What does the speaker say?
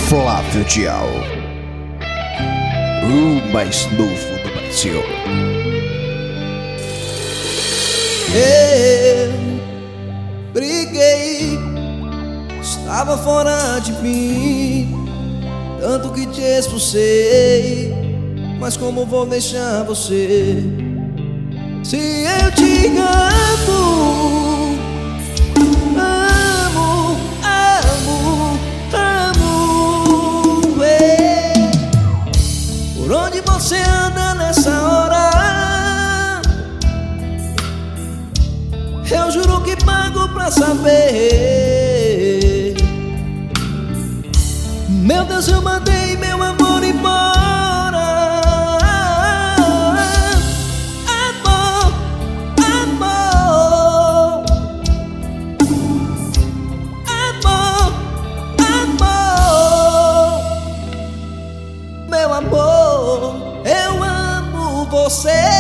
Flávio Dial, o mais novo do Brasil. Eu briguei, estava fora de mim, tanto que te expulsei. Mas como vou deixar você, se eu te amo, amo, amo, amo. Por onde você anda nessa hora? Eu juro que pago pra saber. Meu Deus, eu mandei meu amor embora. Amor, amor, amor, amor. Meu amor, eu amo você.